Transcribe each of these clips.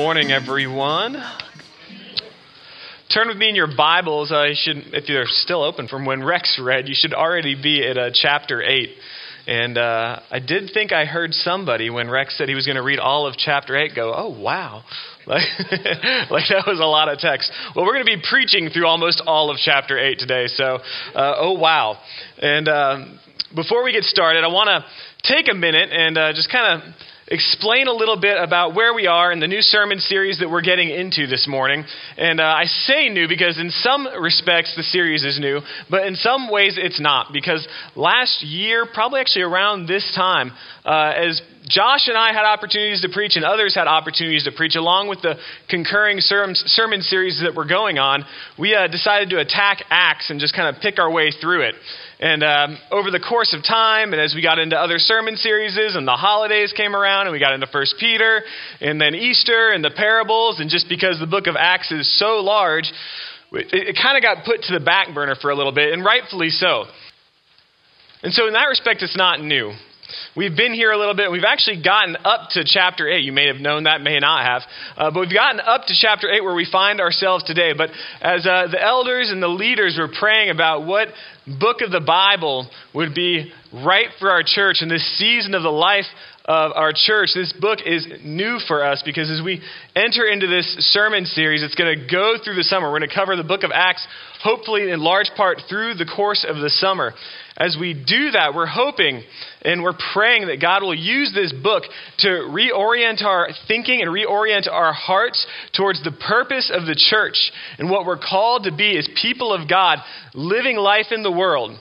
morning, everyone. Turn with me in your Bibles. If you're still open from when Rex read, you should already be at chapter 8. And I did think I heard somebody when Rex said he was going to read all of chapter 8 go, "Oh, wow." Like that was a lot of text. Well, we're going to be preaching through almost all of chapter 8 today. So, oh, wow. And before we get started, I want to take a minute and just kind of explain a little bit about where we are in the new sermon series that we're getting into this morning. And I say new because in some respects the series is new, but in some ways it's not. Because last year, probably actually around this time, as Josh and I had opportunities to preach and others had opportunities to preach, along with the concurring sermon series that were going on, we decided to attack Acts and just kind of pick our way through it. And over the course of time, and as we got into other sermon series, and the holidays came around, and we got into 1 Peter, and then Easter, and the parables, and just because the book of Acts is so large, it kind of got put to the back burner for a little bit, and rightfully so. And so in that respect, it's not new. We've been here a little bit. We've actually gotten up to chapter 8. You may have known that, may not have. But we've gotten up to chapter 8 where we find ourselves today. But as the elders and the leaders were praying about what book of the Bible would be right for our church in this season of the life of our church, this book is new for us because as we enter into this sermon series, it's going to go through the summer. We're going to cover the book of Acts, hopefully in large part through the course of the summer. As we do that, we're hoping and we're praying that God will use this book to reorient our thinking and reorient our hearts towards the purpose of the church and what we're called to be as people of God, living life in the world.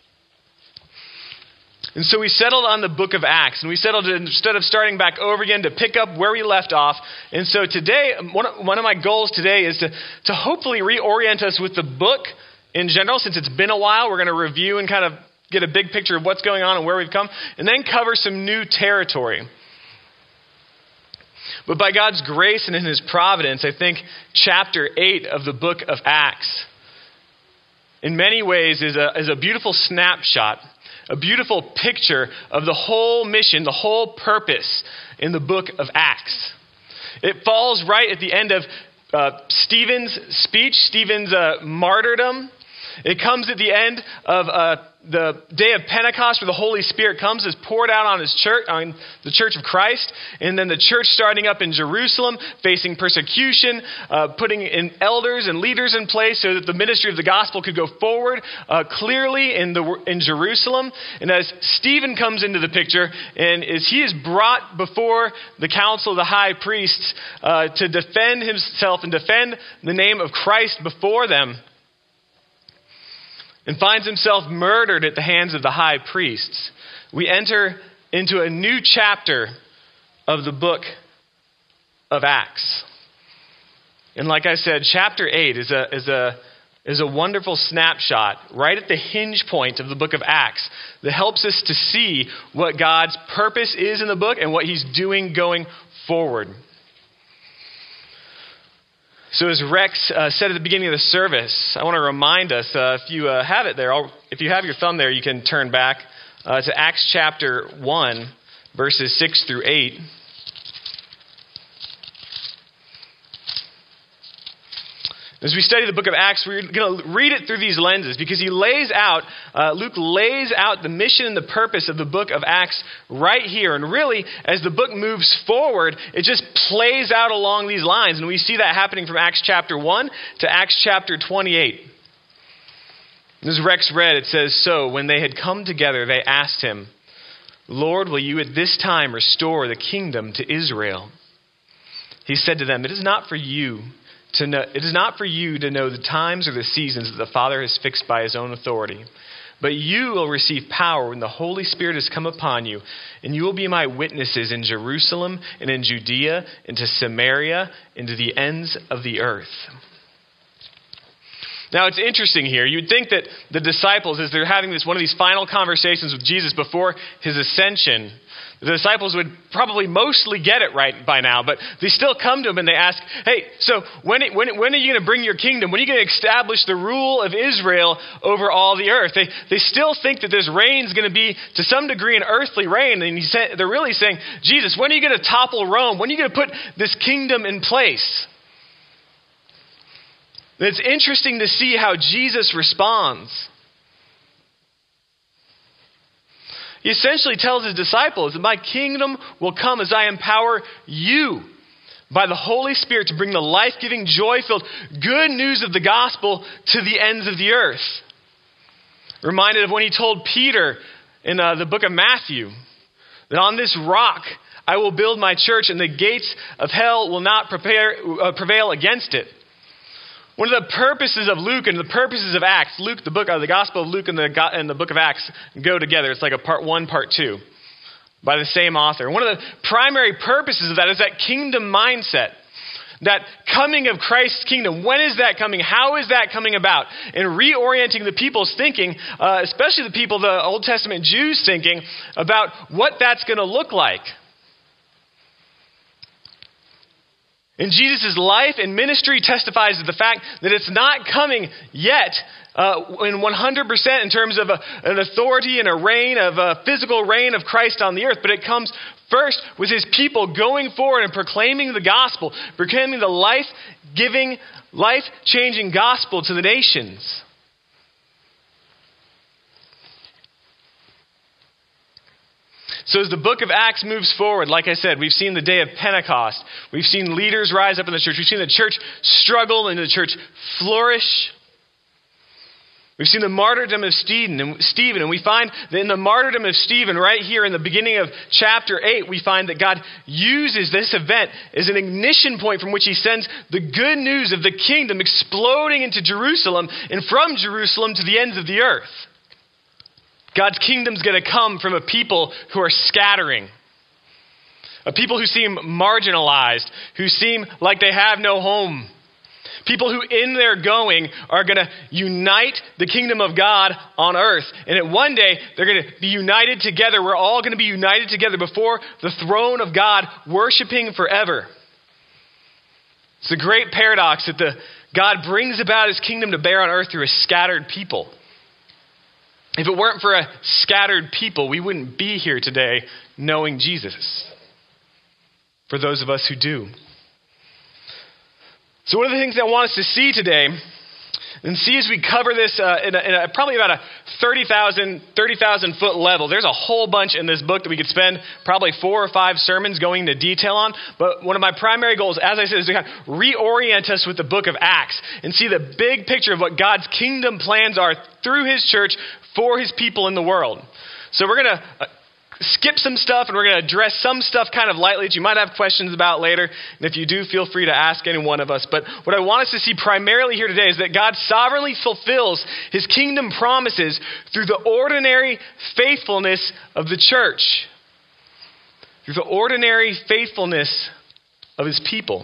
And so we settled on the book of Acts, and we settled instead of starting back over again to pick up where we left off. And so today, one of my goals today is to hopefully reorient us with the book in general. Since it's been a while, we're going to review and kind of get a big picture of what's going on and where we've come, and then cover some new territory. But by God's grace and in His providence, I think chapter 8 of the book of Acts, in many ways, is a beautiful snapshot, a beautiful picture of the whole mission, the whole purpose in the book of Acts. It falls right at the end of Stephen's speech, Stephen's martyrdom. It comes at the end of the day of Pentecost, where the Holy Spirit comes, is poured out on His church, on the church of Christ, and then the church starting up in Jerusalem, facing persecution, putting in elders and leaders in place so that the ministry of the gospel could go forward clearly in Jerusalem. And as Stephen comes into the picture, and as he is brought before the council of the high priests to defend himself and defend the name of Christ before them, and finds himself murdered at the hands of the high priests, we enter into a new chapter of the book of Acts. And like I said, chapter 8 is a wonderful snapshot right at the hinge point of the book of Acts that helps us to see what God's purpose is in the book and what He's doing going forward. So as Rex said at the beginning of the service, I want to remind us, if you have it there, if you have your thumb there, you can turn back to Acts chapter 1, verses 6 through 8. As we study the book of Acts, we're going to read it through these lenses because Luke lays out the mission and the purpose of the book of Acts right here. And really, as the book moves forward, it just plays out along these lines. And we see that happening from Acts chapter 1 to Acts chapter 28. As Rex read, it says, "So when they had come together, they asked Him, 'Lord, will you at this time restore the kingdom to Israel?' He said to them, 'It is not for you to know the times or the seasons that the Father has fixed by His own authority. But you will receive power when the Holy Spirit has come upon you, and you will be my witnesses in Jerusalem and in Judea and to Samaria and to the ends of the earth.'" Now, it's interesting here. You'd think that the disciples, as they're having one of these final conversations with Jesus before his ascension, the disciples would probably mostly get it right by now, but they still come to him and they ask, hey, so when are you going to bring your kingdom? When are you going to establish the rule of Israel over all the earth? They still think that this reign is going to be, to some degree, an earthly reign. And they're really saying, Jesus, when are you going to topple Rome? When are you going to put this kingdom in place? And it's interesting to see how Jesus responds. He essentially tells his disciples that my kingdom will come as I empower you by the Holy Spirit to bring the life-giving, joy-filled good news of the gospel to the ends of the earth. Reminded of when he told Peter in the book of Matthew that on this rock I will build my church and the gates of hell will not prevail against it. One of the purposes of Luke and the purposes of Acts, the Gospel of Luke and the book of Acts go together. It's like a part 1, part 2 by the same author. One of the primary purposes of that is that kingdom mindset, that coming of Christ's kingdom. When is that coming? How is that coming about? And reorienting the people's thinking, especially the Old Testament Jews thinking about what that's going to look like. And Jesus' life and ministry testifies to the fact that it's not coming yet in 100% in terms of an authority and a reign of a physical reign of Christ on the earth, but it comes first with his people going forward and proclaiming the gospel, proclaiming the life-giving, life-changing gospel to the nations. So as the book of Acts moves forward, like I said, we've seen the day of Pentecost. We've seen leaders rise up in the church. We've seen the church struggle and the church flourish. We've seen the martyrdom of Stephen, and we find that in the martyrdom of Stephen, right here in the beginning of chapter 8, we find that God uses this event as an ignition point from which he sends the good news of the kingdom exploding into Jerusalem and from Jerusalem to the ends of the earth. God's kingdom's going to come from a people who are scattering. A people who seem marginalized, who seem like they have no home. People who in their going are going to unite the kingdom of God on earth. And at one day, they're going to be united together. We're all going to be united together before the throne of God, worshiping forever. It's a great paradox that God brings about his kingdom to bear on earth through a scattered people. If it weren't for a scattered people, we wouldn't be here today knowing Jesus. For those of us who do. So one of the things I want us to see today, and see as we cover this in probably about a 30,000 foot level. There's a whole bunch in this book that we could spend probably 4 or 5 sermons going into detail on. But one of my primary goals, as I said, is to kind of reorient us with the book of Acts and see the big picture of what God's kingdom plans are through his church for his people in the world. So we're going to skip some stuff and we're going to address some stuff kind of lightly that you might have questions about later. And if you do, feel free to ask any one of us. But what I want us to see primarily here today is that God sovereignly fulfills his kingdom promises through the ordinary faithfulness of the church. Through the ordinary faithfulness of his people.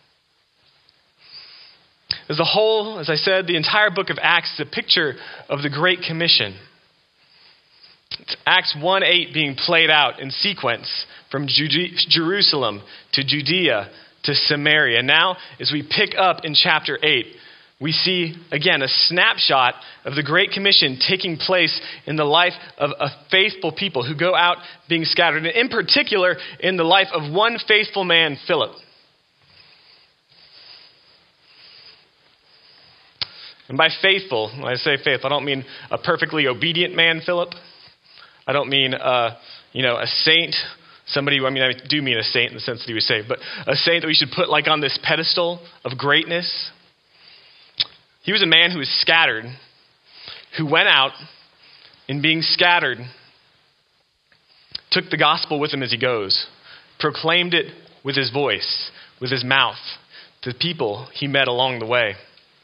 As a whole, as I said, the entire book of Acts is a picture of the Great Commission. It's Acts 1:8 being played out in sequence from Jerusalem to Judea to Samaria. Now, as we pick up in chapter 8, we see, again, a snapshot of the Great Commission taking place in the life of a faithful people who go out being scattered. And in particular, in the life of one faithful man, Philip. And by faithful, when I say faithful, I don't mean a perfectly obedient man, Philip. I don't mean, a saint. I do mean a saint in the sense that he was saved, but a saint that we should put like on this pedestal of greatness. He was a man who was scattered, who went out and being scattered, took the gospel with him as he goes, proclaimed it with his voice, with his mouth, to the people he met along the way.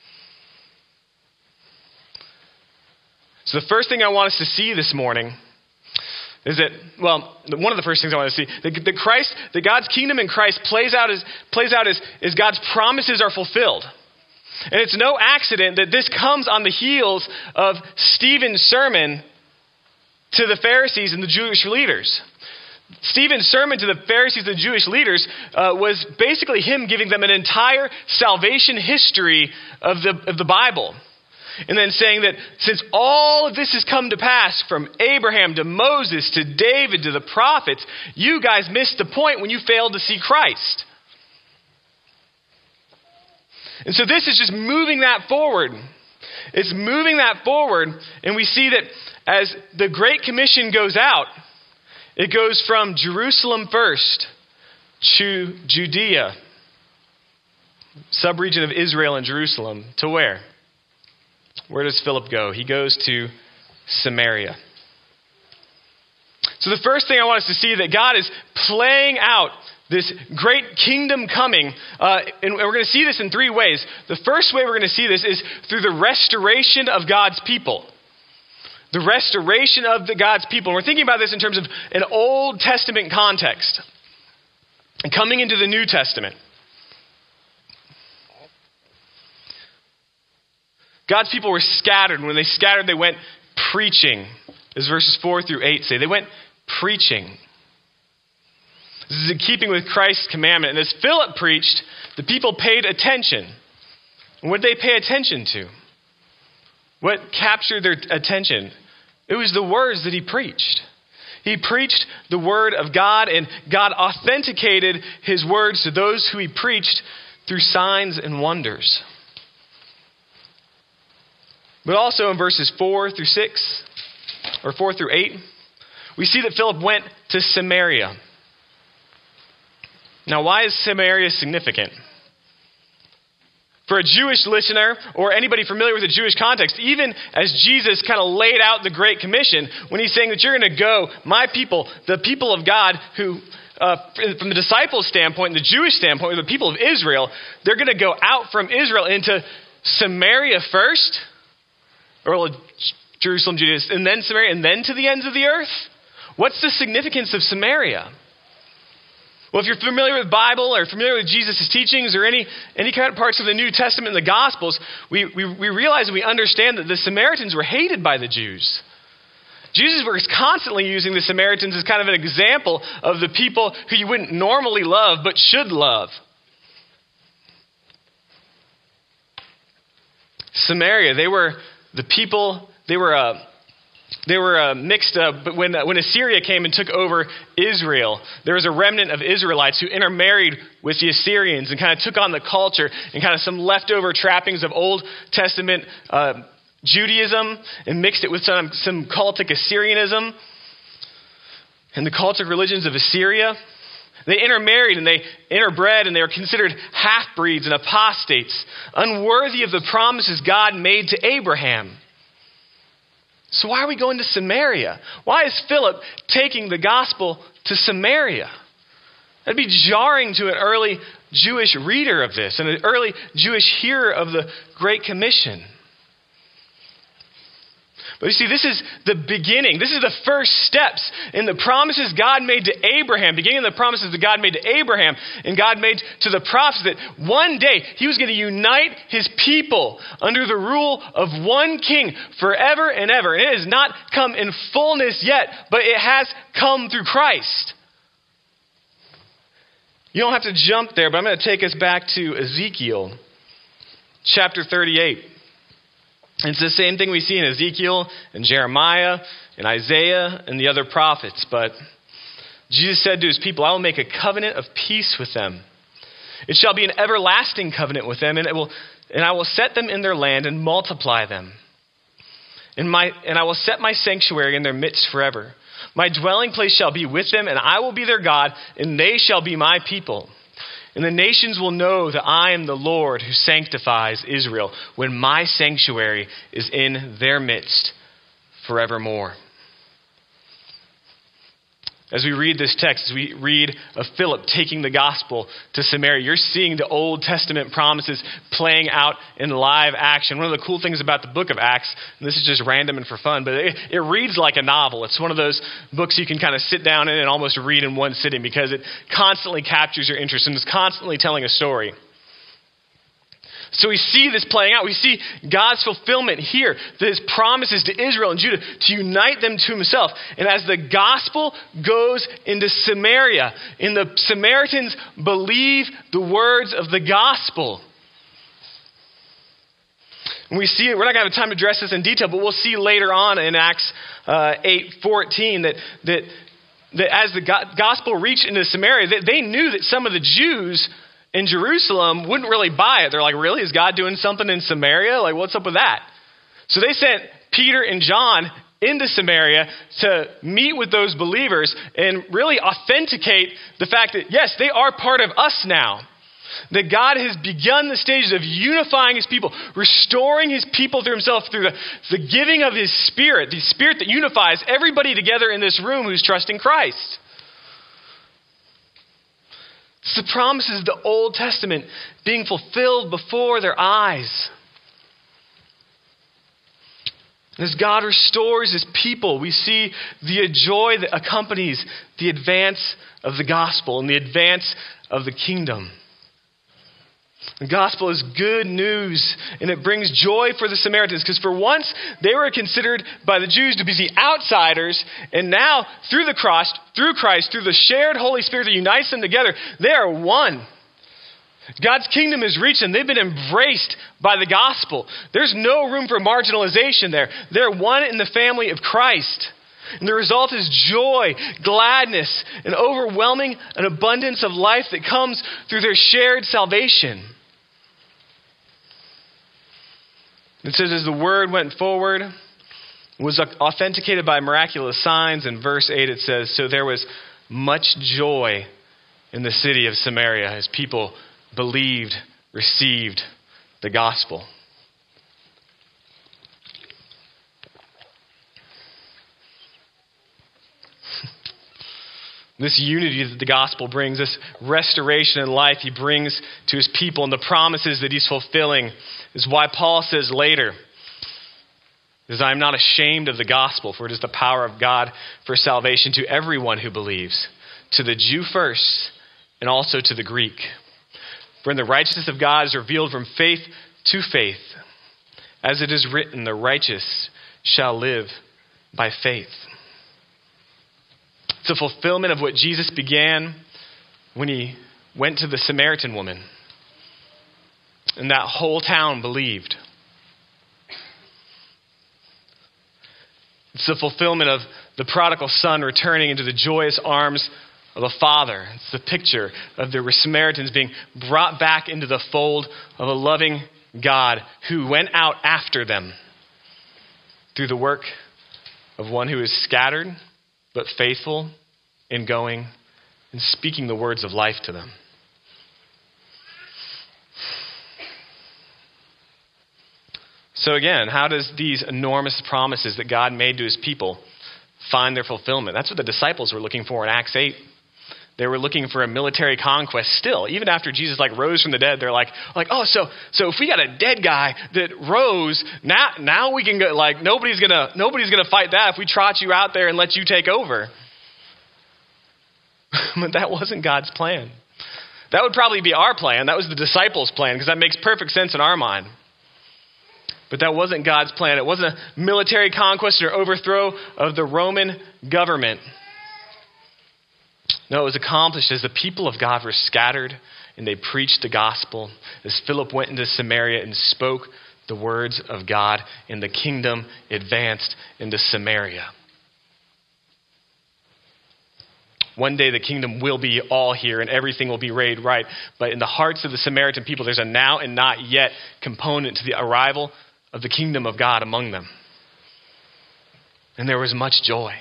So the first thing I want us to see this morning is that, one of the first things I want to see, that God's kingdom in Christ plays out as God's promises are fulfilled. And it's no accident that this comes on the heels of Stephen's sermon to the Pharisees and the Jewish leaders. Stephen's sermon to the Pharisees and the Jewish leaders was basically him giving them an entire salvation history of the Bible. And then saying that since all of this has come to pass from Abraham to Moses to David to the prophets, you guys missed the point when you failed to see Christ. And so this is just moving that forward. It's moving that forward, and we see that as the Great Commission goes out, it goes from Jerusalem first to Judea, sub-region of Israel and Jerusalem, to where? Where does Philip go? He goes to Samaria. So the first thing I want us to see that God is playing out this great kingdom coming, and we're going to see this in three ways. The first way we're going to see this is through the restoration of God's people. The restoration of God's people. And we're thinking about this in terms of an Old Testament context and coming into the New Testament. God's people were scattered. When they scattered, they went preaching. As verses 4 through 8 say. They went preaching. This is in keeping with Christ's commandment. And as Philip preached, the people paid attention. And what did they pay attention to? What captured their attention? It was the words that he preached. He preached the word of God, and God authenticated his words to those who he preached through signs and wonders. But also in verses 4 through 6, or 4 through 8, we see that Philip went to Samaria. Now, why is Samaria significant? For a Jewish listener, or anybody familiar with the Jewish context, even as Jesus kind of laid out the Great Commission, when he's saying that you're going to go, my people, the people of God, who, from the disciples' standpoint, the Jewish standpoint, the people of Israel, they're going to go out from Israel into Samaria first, or Jerusalem, Judea, and then Samaria, and then to the ends of the earth? What's the significance of Samaria? Well, if you're familiar with the Bible or familiar with Jesus' teachings or any kind of parts of the New Testament and the Gospels, we realize and we understand that the Samaritans were hated by the Jews. Jesus was constantly using the Samaritans as kind of an example of the people who you wouldn't normally love but should love. Samaria, they were the people, they were mixed up, but when Assyria came and took over Israel, there was a remnant of Israelites who intermarried with the Assyrians and kind of took on the culture and kind of some leftover trappings of Old Testament Judaism and mixed it with some cultic Assyrianism and the cultic religions of Assyria. They intermarried and they interbred, and they were considered half-breeds and apostates, unworthy of the promises God made to Abraham. So why are we going to Samaria? Why is Philip taking the gospel to Samaria? That'd be jarring to an early Jewish reader of this and an early Jewish hearer of the Great Commission. But you see, this is the beginning. This is the first steps in the promises God made to Abraham, beginning of the promises that God made to Abraham and God made to the prophets, that one day he was going to unite his people under the rule of one king forever and ever. And it has not come in fullness yet, but it has come through Christ. You don't have to jump there, but I'm going to take us back to Ezekiel chapter 38. It's the same thing we see in Ezekiel and Jeremiah and Isaiah and the other prophets. But Jesus said to his people, I will make a covenant of peace with them. It shall be an everlasting covenant with them, and I will set them in their land and multiply them. And I will set my sanctuary in their midst forever. My dwelling place shall be with them, and I will be their God, and they shall be my people. And the nations will know that I am the Lord who sanctifies Israel when my sanctuary is in their midst forevermore. As we read this text, as we read of Philip taking the gospel to Samaria, you're seeing the Old Testament promises playing out in live action. One of the cool things about the book of Acts, and this is just random and for fun, but it reads like a novel. It's one of those books you can kind of sit down in and almost read in one sitting because it constantly captures your interest and is constantly telling a story. So we see this playing out. We see God's fulfillment here, his promises to Israel and Judah to unite them to himself. And as the gospel goes into Samaria, and the Samaritans believe the words of the gospel. And we see, we're not going to have time to address this in detail, but we'll see later on in Acts 8:14 that as the gospel reached into Samaria, they knew that some of the Jews in Jerusalem wouldn't really buy it. They're like, really? Is God doing something in Samaria? Like, what's up with that? So they sent Peter and John into Samaria to meet with those believers and really authenticate the fact that, yes, they are part of us now. That God has begun the stages of unifying his people, restoring his people through himself through the giving of his Spirit, the Spirit that unifies everybody together in this room who's trusting Christ. It's the promises of the Old Testament being fulfilled before their eyes. As God restores his people, we see the joy that accompanies the advance of the gospel and the advance of the kingdom. The gospel is good news, and it brings joy for the Samaritans, because for once they were considered by the Jews to be the outsiders, and now through the cross, through Christ, through the shared Holy Spirit that unites them together, they are one. God's kingdom is reached, and they've been embraced by the gospel. There's no room for marginalization there. They're one in the family of Christ. And the result is joy, gladness, and overwhelming an abundance of life that comes through their shared salvation. It says, as the word went forward, was authenticated by miraculous signs. In verse 8 it says, so there was much joy in the city of Samaria as people believed, received the gospel. This unity that the gospel brings, this restoration in life he brings to his people and the promises that he's fulfilling is why Paul says later, I am not ashamed of the gospel, for it is the power of God for salvation to everyone who believes, to the Jew first and also to the Greek. For in the righteousness of God is revealed from faith to faith. As it is written, the righteous shall live by faith. It's a fulfillment of what Jesus began when he went to the Samaritan woman. And that whole town believed. It's the fulfillment of the prodigal son returning into the joyous arms of a father. It's the picture of the Samaritans being brought back into the fold of a loving God who went out after them through the work of one who is scattered but faithful in going and speaking the words of life to them. So again, how does these enormous promises that God made to his people find their fulfillment? That's what the disciples were looking for in Acts 8. They were looking for a military conquest still. Even after Jesus rose from the dead, they're like, oh, so if we got a dead guy that rose, now we can go, nobody's gonna fight that if we trot you out there and let you take over. But that wasn't God's plan. That would probably be our plan. That was the disciples' plan, because that makes perfect sense in our mind. But that wasn't God's plan. It wasn't a military conquest or overthrow of the Roman government. No, it was accomplished as the people of God were scattered and they preached the gospel. As Philip went into Samaria and spoke the words of God, and the kingdom advanced into Samaria. One day the kingdom will be all here and everything will be made right. But in the hearts of the Samaritan people, there's a now and not yet component to the arrival of the kingdom of God among them. And there was much joy.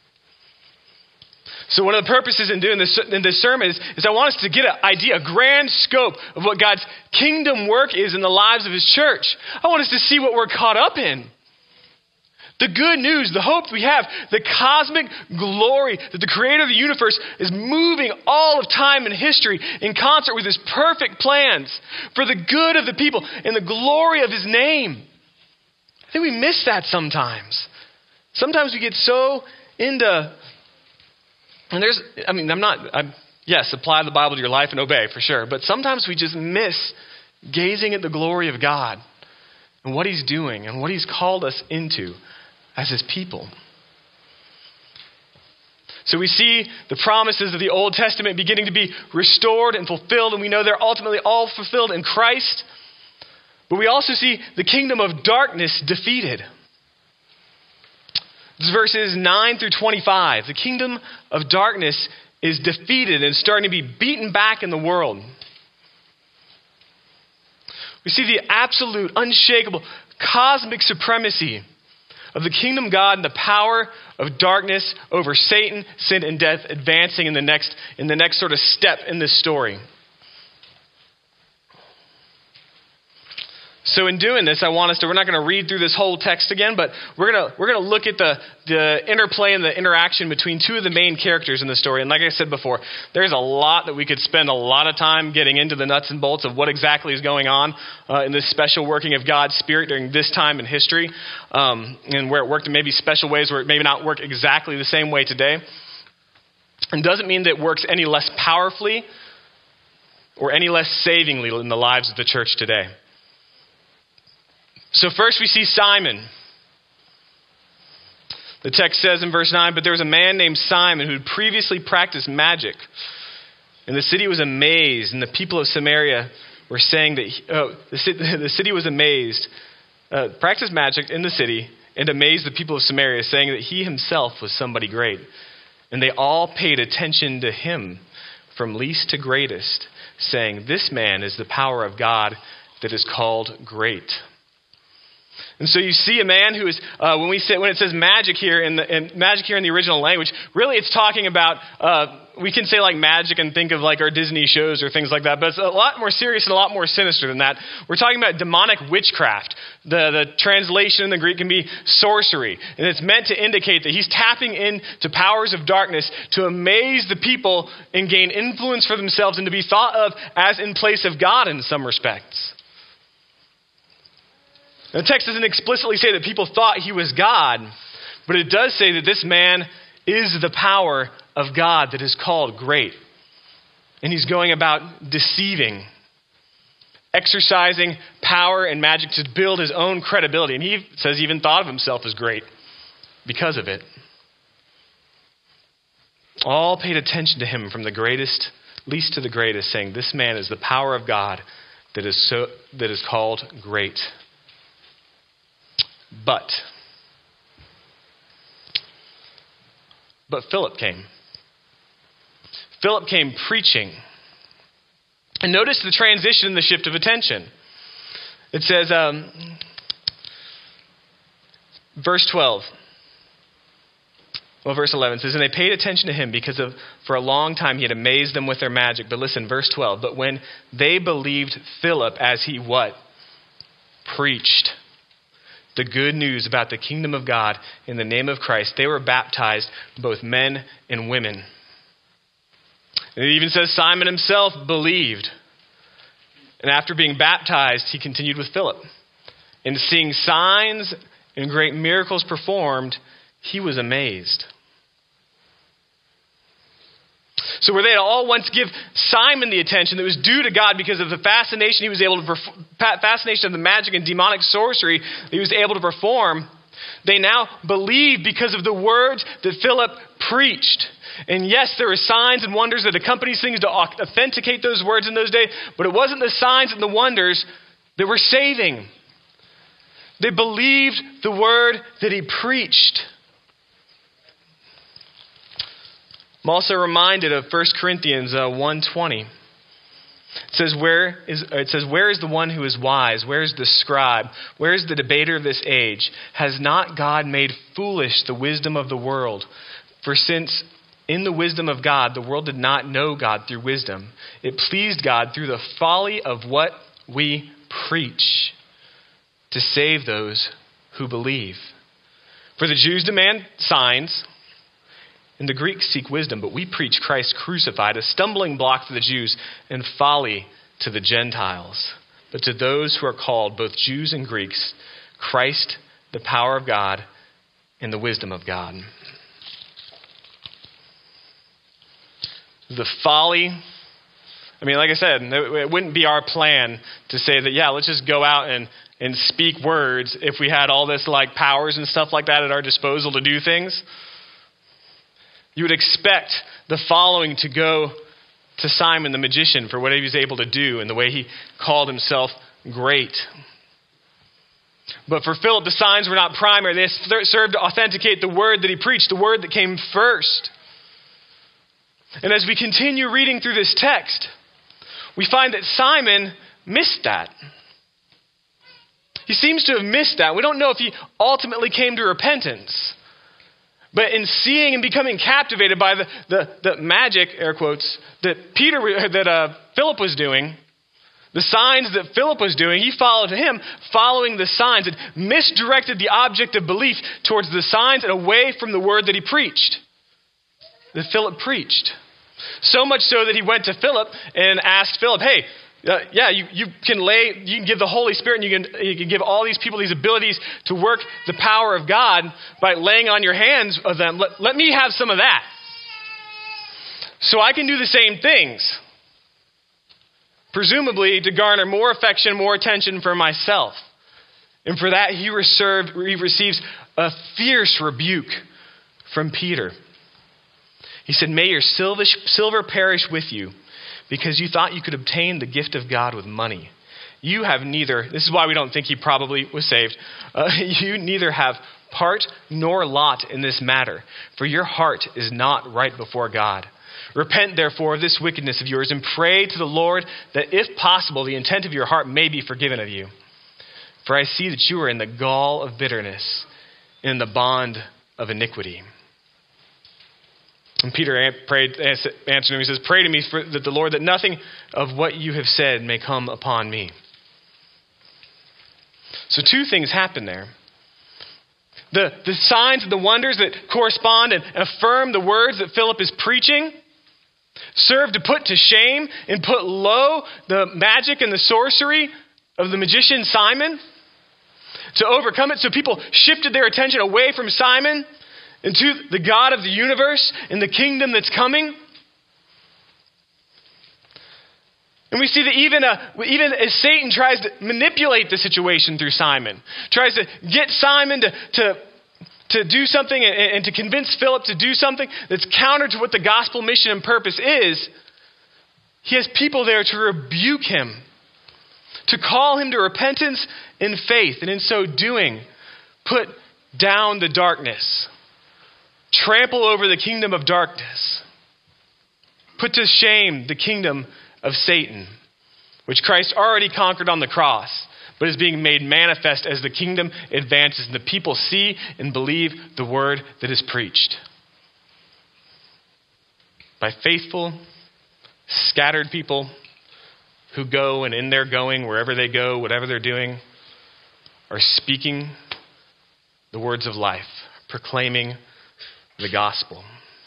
So one of the purposes in doing this in this sermon is I want us to get an idea, a grand scope of what God's kingdom work is in the lives of his church. I want us to see what we're caught up in. The good news, the hope we have, the cosmic glory that the creator of the universe is moving all of time and history in concert with his perfect plans for the good of the people and the glory of his name. I think we miss that sometimes. Sometimes we get so into, and yes, apply the Bible to your life and obey for sure. But sometimes we just miss gazing at the glory of God and what he's doing and what he's called us into as his people. So we see the promises of the Old Testament beginning to be restored and fulfilled, and we know they're ultimately all fulfilled in Christ. But we also see the kingdom of darkness defeated. This is verses 9 through 25. The kingdom of darkness is defeated and starting to be beaten back in the world. We see the absolute, unshakable, cosmic supremacy of the kingdom of God and the power of darkness over Satan, sin, and death advancing in the next sort of step in this story. So in doing this, we're not going to read through this whole text again, but we're going to look at the interplay and the interaction between two of the main characters in the story. And like I said before, there's a lot that we could spend a lot of time getting into the nuts and bolts of what exactly is going on in this special working of God's Spirit during this time in history, and where it worked in maybe special ways where it may not work exactly the same way today. And doesn't mean that it works any less powerfully or any less savingly in the lives of the church today. So first we see Simon. The text says in verse 9, but there was a man named Simon who had previously practiced magic. And the city was amazed, and the people of Samaria were saying that the city was amazed, practiced magic in the city, and amazed the people of Samaria, saying that he himself was somebody great. And they all paid attention to him, from least to greatest, saying, this man is the power of God that is called great. And so you see a man who is, when it says magic here in the original language, really it's talking about, we can say like magic and think of like our Disney shows or things like that, but it's a lot more serious and a lot more sinister than that. We're talking about demonic witchcraft. The translation in the Greek can be sorcery, and it's meant to indicate that he's tapping into powers of darkness to amaze the people and gain influence for themselves and to be thought of as in place of God in some respects. The text doesn't explicitly say that people thought he was God, but it does say that this man is the power of God that is called great. And he's going about deceiving, exercising power and magic to build his own credibility. And he says he even thought of himself as great because of it. All paid attention to him from the greatest, least to the greatest, saying, this man is the power of God that is called great. But Philip came. Philip came preaching. And notice the transition and the shift of attention. It says, verse 12. Well, verse 11 says, and they paid attention to him because for a long time he had amazed them with their magic. But listen, verse 12. But when they believed Philip as he what? Preached the good news about the kingdom of God in the name of Christ, they were baptized, both men and women. And it even says Simon himself believed. And after being baptized, he continued with Philip. And seeing signs and great miracles performed, he was amazed. So where they all once give Simon the attention that was due to God because of the fascination he was able to fascination of the magic and demonic sorcery that he was able to perform, they now believe because of the words that Philip preached. And yes, there were signs and wonders that accompanied things to authenticate those words in those days, but it wasn't the signs and the wonders that were saving. They believed the word that he preached. I'm also reminded of 1 Corinthians 1:20. It says, where is the one who is wise? Where is the scribe? Where is the debater of this age? Has not God made foolish the wisdom of the world? For since in the wisdom of God, the world did not know God through wisdom, it pleased God through the folly of what we preach to save those who believe. For the Jews demand signs, and the Greeks seek wisdom, but we preach Christ crucified, a stumbling block to the Jews and folly to the Gentiles. But to those who are called, both Jews and Greeks, Christ, the power of God and the wisdom of God. The folly I mean, like I said, it wouldn't be our plan to say that, yeah, let's just go out and speak words if we had all this like powers and stuff like that at our disposal to do things. You would expect the following to go to Simon the magician for what he was able to do and the way he called himself great. But for Philip, the signs were not primary. They served to authenticate the word that he preached, the word that came first. And as we continue reading through this text, we find that Simon missed that. He seems to have missed that. We don't know if he ultimately came to repentance. But in seeing and becoming captivated by the magic, air quotes, that Philip was doing, the signs that Philip was doing, he followed him, following the signs, and misdirected the object of belief towards the signs and away from the word that he preached, that Philip preached. So much so that he went to Philip and asked Philip, hey, you can give the Holy Spirit, and you can give all these people these abilities to work the power of God by laying on your hands of them. Let me have some of that, so I can do the same things. Presumably to garner more affection, more attention for myself. And for that he receives a fierce rebuke from Peter. He said, may your silver perish with you, because you thought you could obtain the gift of God with money. You have neither, this is why we don't think he probably was saved, you neither have part nor lot in this matter, for your heart is not right before God. Repent, therefore, of this wickedness of yours, and pray to the Lord that, if possible, the intent of your heart may be forgiven of you. For I see that you are in the gall of bitterness, in the bond of iniquity. And Peter answered him, he says, pray to me that the Lord, that nothing of what you have said may come upon me. So two things happen there. The signs and the wonders that correspond and affirm the words that Philip is preaching serve to put to shame and put low the magic and the sorcery of the magician Simon, to overcome it. So people shifted their attention away from Simon into the God of the universe and the kingdom that's coming. And we see that even as Satan tries to manipulate the situation through Simon, tries to get Simon to do something and to convince Philip to do something that's counter to what the gospel mission and purpose is, he has people there to rebuke him, to call him to repentance and faith, and in so doing, put down the darkness, trample over the kingdom of darkness, put to shame the kingdom of Satan, which Christ already conquered on the cross, but is being made manifest as the kingdom advances and the people see and believe the word that is preached. By faithful, scattered people who go, and in their going, wherever they go, whatever they're doing, are speaking the words of life, proclaiming the gospel.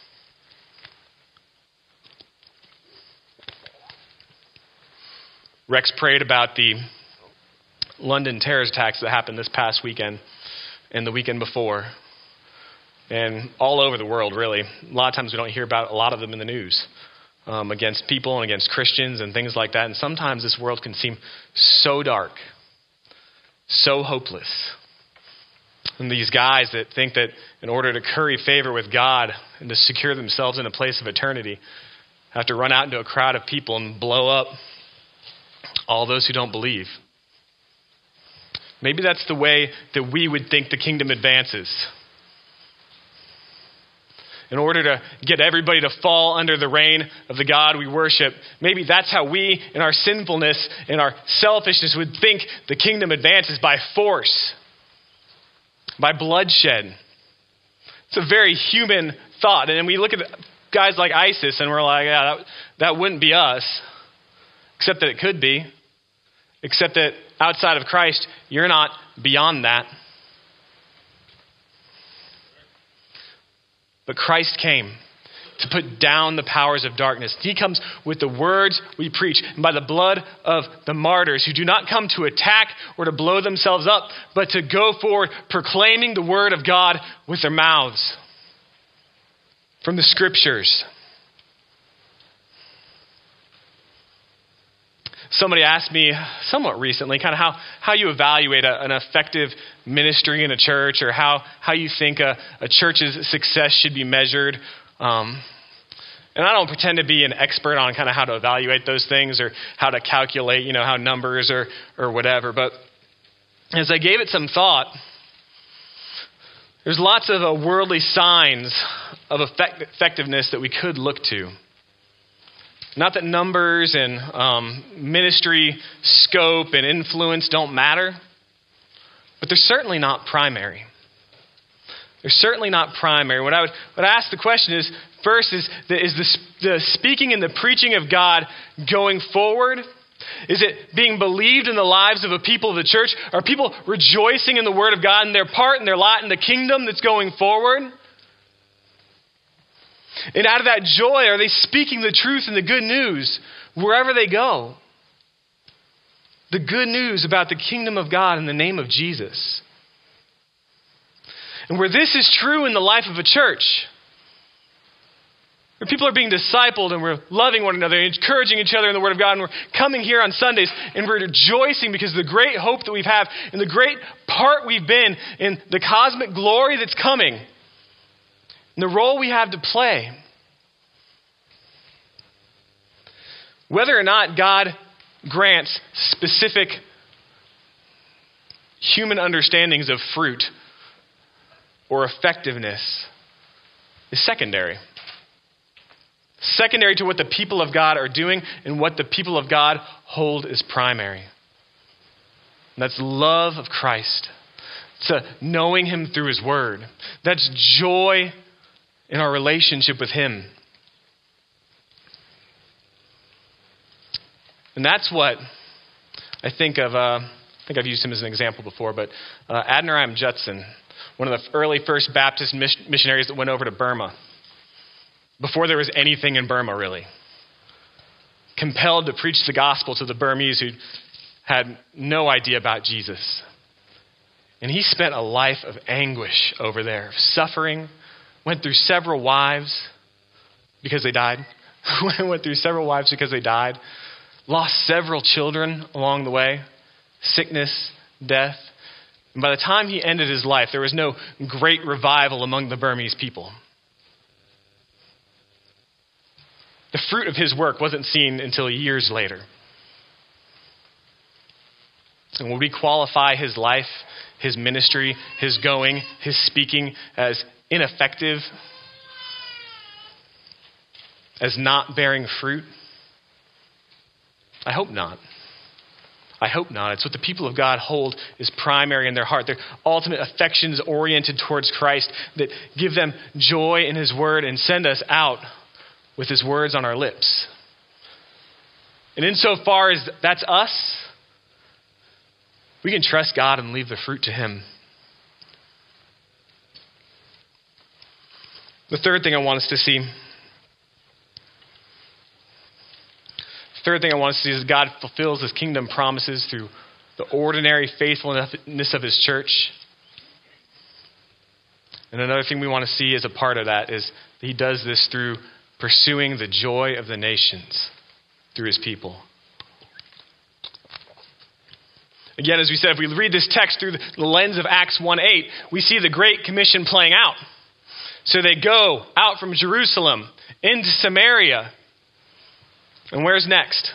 Rex prayed about the London terrorist attacks that happened this past weekend and the weekend before. And all over the world, really. A lot of times we don't hear about a lot of them in the news. Against people and against Christians and things like that. And sometimes this world can seem so dark, so hopeless. And these guys that think that in order to curry favor with God and to secure themselves in a place of eternity, have to run out into a crowd of people and blow up all those who don't believe. Maybe that's the way that we would think the kingdom advances. In order to get everybody to fall under the reign of the God we worship, maybe that's how we, in our sinfulness, in our selfishness, would think the kingdom advances, by force, by bloodshed. It's a very human thought. And we look at guys like ISIS and we're like, yeah, that wouldn't be us. Except that it could be. Except that outside of Christ, you're not beyond that. But Christ came to put down the powers of darkness. He comes with the words we preach, and by the blood of the martyrs who do not come to attack or to blow themselves up, but to go forward proclaiming the word of God with their mouths from the scriptures. Somebody asked me somewhat recently kind of how you evaluate an effective ministry in a church, or how you think a church's success should be measured. And I don't pretend to be an expert on kind of how to evaluate those things or how to calculate, how numbers or whatever. But as I gave it some thought, there's lots of worldly signs of effectiveness that we could look to. Not that numbers and ministry scope and influence don't matter, but they're certainly not primary. They're certainly not primary. What I ask the question is, first, is the speaking and the preaching of God going forward? Is it being believed in the lives of a people of the church? Are people rejoicing in the Word of God and their part and their lot in the kingdom that's going forward? And out of that joy, are they speaking the truth and the good news wherever they go? The good news about the kingdom of God in the name of Jesus. And where this is true in the life of a church, where people are being discipled and we're loving one another and encouraging each other in the Word of God, and we're coming here on Sundays and we're rejoicing because of the great hope that we have and the great part we've been in the cosmic glory that's coming, and the role we have to play. Whether or not God grants specific human understandings of fruit or effectiveness is secondary. Secondary to what the people of God are doing and what the people of God hold as primary. And that's love of Christ. It's knowing Him through His Word. That's joy in our relationship with Him. And that's what I think of. I think I've used him as an example before, but Adoniram Judson, one of the early First Baptist missionaries that went over to Burma, before there was anything in Burma really, compelled to preach the gospel to the Burmese who had no idea about Jesus. And he spent a life of anguish over there, suffering, went through several wives because they died. Lost several children along the way, sickness, death. And by the time he ended his life, there was no great revival among the Burmese people. The fruit of his work wasn't seen until years later. And would we qualify his life, his ministry, his going, his speaking as ineffective, as not bearing fruit? I hope not. I hope not. It's what the people of God hold as primary in their heart. Their ultimate affections oriented towards Christ that give them joy in His Word and send us out with His words on our lips. And insofar as that's us, we can trust God and leave the fruit to Him. The third thing I want us to see is God fulfills His kingdom promises through the ordinary faithfulness of His church. And another thing we want to see as a part of that is that He does this through pursuing the joy of the nations through His people. Again, as we said, if we read this text through the lens of Acts 1:8, we see the Great Commission playing out. So they go out from Jerusalem into Samaria. And where's next?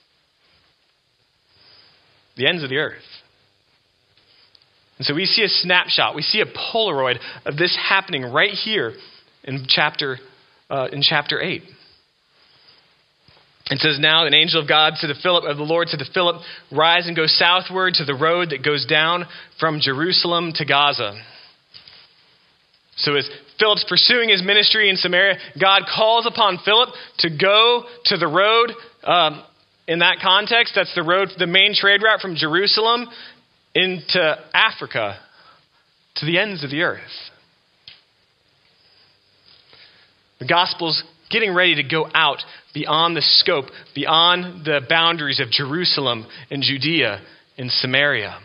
The ends of the earth. And so we see a snapshot, we see a Polaroid of this happening right here in chapter 8. It says, now an angel of the Lord said to Philip, rise and go southward to the road that goes down from Jerusalem to Gaza. So as Philip's pursuing his ministry in Samaria, God calls upon Philip to go to the road. In that context, that's the road, the main trade route from Jerusalem into Africa, to the ends of the earth. The gospel's getting ready to go out beyond the scope, beyond the boundaries of Jerusalem and Judea and Samaria.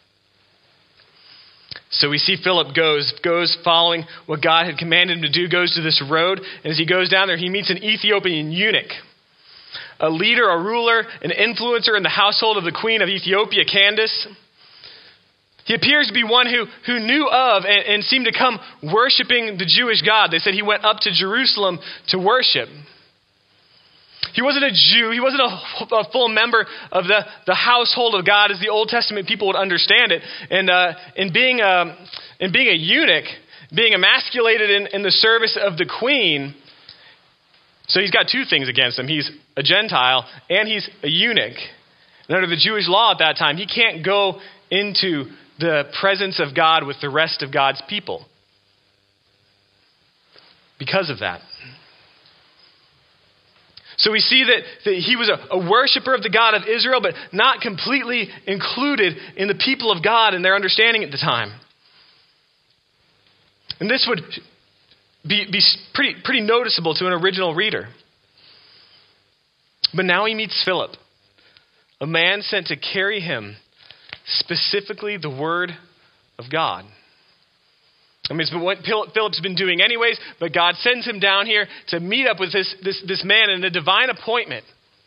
So we see Philip goes following what God had commanded him to do, goes to this road, and as he goes down there, he meets an Ethiopian eunuch. a leader, a ruler, an influencer in the household of the queen of Ethiopia, Candace. He appears to be one who knew of and seemed to come worshiping the Jewish God. They said he went up to Jerusalem to worship. He wasn't a Jew. He wasn't a full member of the household of God as the Old Testament people would understand it. And in being a eunuch, being emasculated in the service of the queen, so he's got two things against him. He's a Gentile and he's a eunuch. And under the Jewish law at that time, he can't go into the presence of God with the rest of God's people because of that. So we see that he was a worshiper of the God of Israel, but not completely included in the people of God and their understanding at the time. And this would be pretty noticeable to an original reader. But now he meets Philip, a man sent to carry him specifically the word of God. I mean, it's what Philip's been doing anyways, but God sends him down here to meet up with this man in a divine appointment.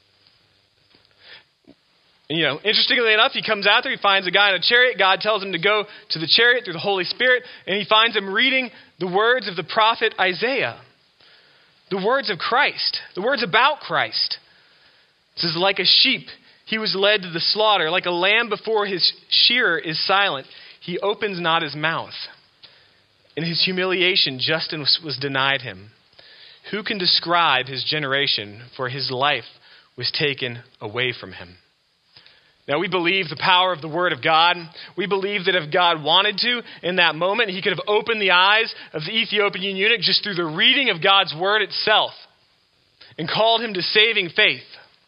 And, interestingly enough, he comes out there, he finds a guy in a chariot. God tells him to go to the chariot through the Holy Spirit, and he finds him reading the words of the prophet Isaiah. The words of Christ, the words about Christ. It says, like a sheep, he was led to the slaughter. Like a lamb before his shearer is silent, he opens not his mouth. In his humiliation, justice was denied him. Who can describe his generation? For his life was taken away from him. Now, we believe the power of the Word of God. We believe that if God wanted to, in that moment, he could have opened the eyes of the Ethiopian eunuch just through the reading of God's Word itself and called him to saving faith.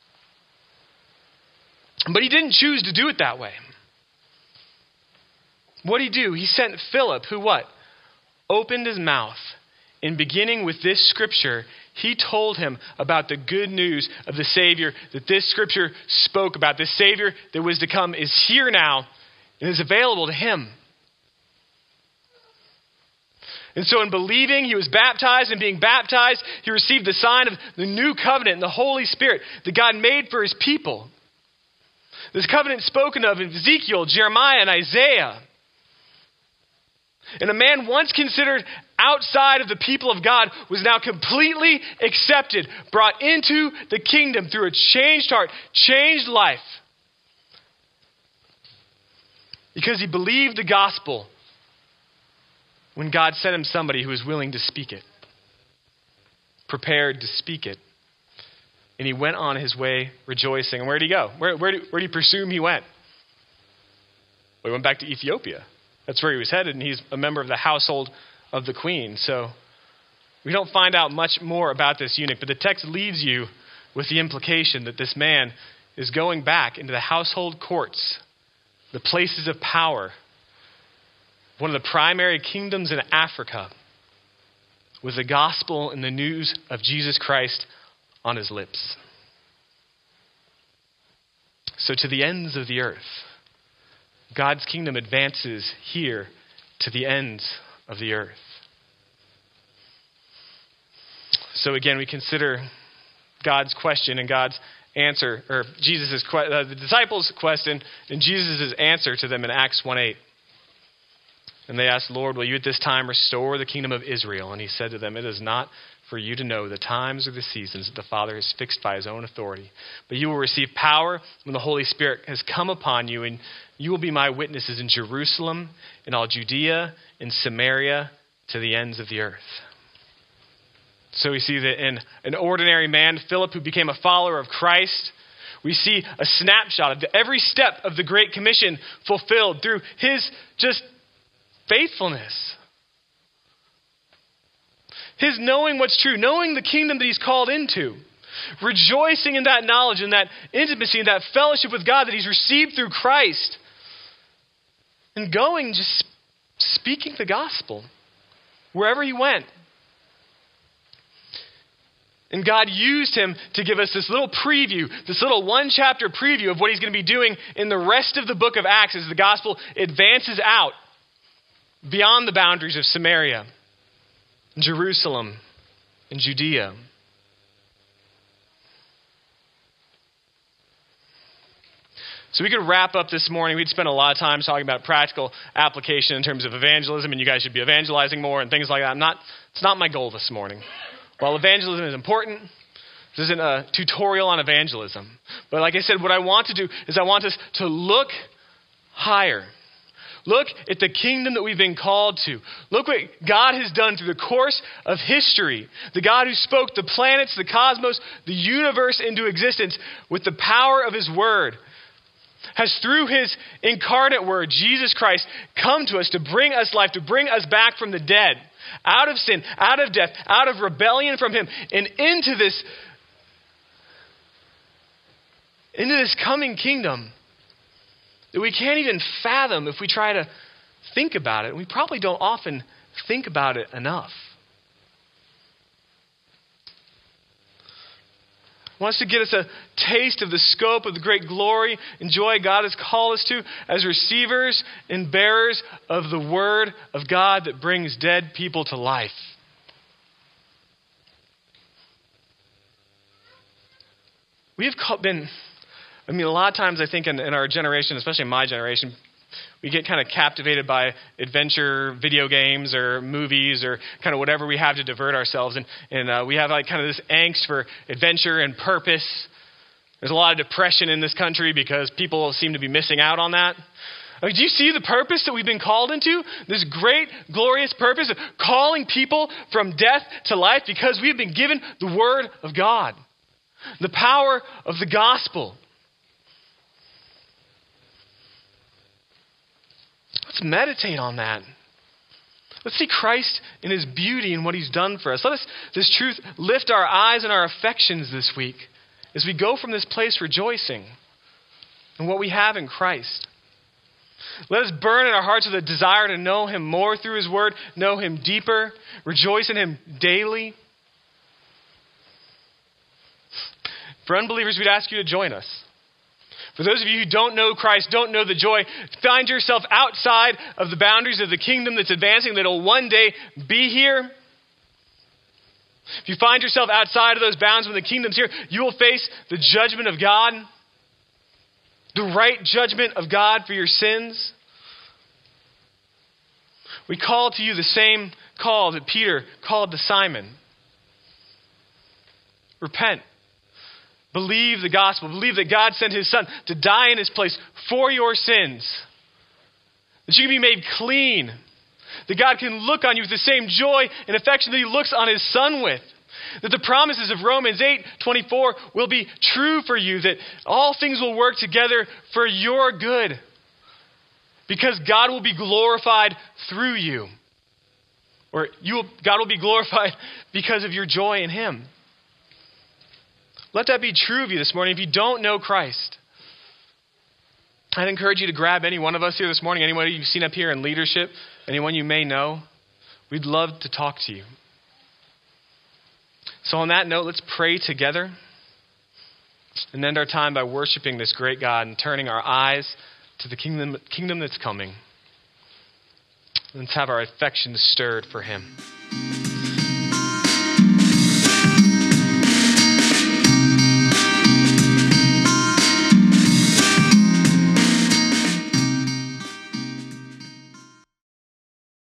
But he didn't choose to do it that way. What did he do? He sent Philip, who what? Opened his mouth. In beginning with this scripture, he told him about the good news of the Savior that this scripture spoke about. This Savior that was to come is here now and is available to him. And so in believing, he was baptized, and being baptized, he received the sign of the new covenant and the Holy Spirit that God made for his people. This covenant spoken of in Ezekiel, Jeremiah, and Isaiah. And a man once considered outside of the people of God was now completely accepted, brought into the kingdom through a changed heart, changed life. Because he believed the gospel when God sent him somebody who was willing to speak it, prepared to speak it. And he went on his way rejoicing. And where did he go? Where do you presume he went? Well, he went back to Ethiopia. That's where he was headed, and he's a member of the household of the queen. So we don't find out much more about this eunuch, but the text leaves you with the implication that this man is going back into the household courts, the places of power, one of the primary kingdoms in Africa, with the gospel and the news of Jesus Christ on his lips. So to the ends of the earth, God's kingdom advances here to the ends of the earth. So again, we consider God's question and God's answer, or the disciples' question and Jesus' answer to them in Acts 1:8. And they asked, Lord, will you at this time restore the kingdom of Israel? And he said to them, it is not for you to know the times or the seasons that the Father has fixed by his own authority. But you will receive power when the Holy Spirit has come upon you, and you will be my witnesses in Jerusalem, in all Judea, in Samaria, to the ends of the earth. So we see that in an ordinary man, Philip, who became a follower of Christ, we see a snapshot of every step of the Great Commission fulfilled through his just faithfulness. His knowing what's true, knowing the kingdom that he's called into, rejoicing in that knowledge and that intimacy and that fellowship with God that he's received through Christ, and going, just speaking the gospel wherever he went. And God used him to give us this little preview, this little one-chapter preview of what he's going to be doing in the rest of the book of Acts as the gospel advances out beyond the boundaries of Samaria, Jerusalem, and Judea. So we could wrap up this morning. We'd spend a lot of time talking about practical application in terms of evangelism, and you guys should be evangelizing more and things like that. It's not my goal this morning. While evangelism is important, this isn't a tutorial on evangelism. But like I said, what I want to do is I want us to look higher. Look at the kingdom that we've been called to. Look what God has done through the course of history. The God who spoke the planets, the cosmos, the universe into existence with the power of his word has, through his incarnate word, Jesus Christ, come to us to bring us life, to bring us back from the dead, out of sin, out of death, out of rebellion from him, and into this coming kingdom that we can't even fathom if we try to think about it. We probably don't often think about it enough. Wants to get us a taste of the scope of the great glory and joy God has called us to as receivers and bearers of the word of God that brings dead people to life. We have been, a lot of times I think in our generation, especially in my generation, we get kind of captivated by adventure video games or movies or kind of whatever we have to divert ourselves. And we have like kind of this angst for adventure and purpose. There's a lot of depression in this country because people seem to be missing out on that. Like, do you see the purpose that we've been called into? This great, glorious purpose of calling people from death to life because we have been given the word of God, the power of the gospel. Let's meditate on that. Let's see Christ in his beauty and what he's done for us. Let us, this truth, lift our eyes and our affections this week as we go from this place rejoicing in what we have in Christ. Let us burn in our hearts with a desire to know him more through his word, know him deeper, rejoice in him daily. For unbelievers, we'd ask you to join us. For those of you who don't know Christ, don't know the joy, find yourself outside of the boundaries of the kingdom that's advancing, that will one day be here. If you find yourself outside of those bounds when the kingdom's here, you will face the judgment of God, the right judgment of God for your sins. We call to you the same call that Peter called to Simon. Repent. Believe the gospel. Believe that God sent his son to die in his place for your sins. That you can be made clean. That God can look on you with the same joy and affection that he looks on his son with. That the promises of Romans 8:24 will be true for you. That all things will work together for your good. Because God will be glorified through you. Or God will be glorified because of your joy in him. Let that be true of you this morning. If you don't know Christ, I'd encourage you to grab any one of us here this morning, anyone you've seen up here in leadership, anyone you may know. We'd love to talk to you. So on that note, let's pray together and end our time by worshiping this great God and turning our eyes to the kingdom that's coming. Let's have our affections stirred for him.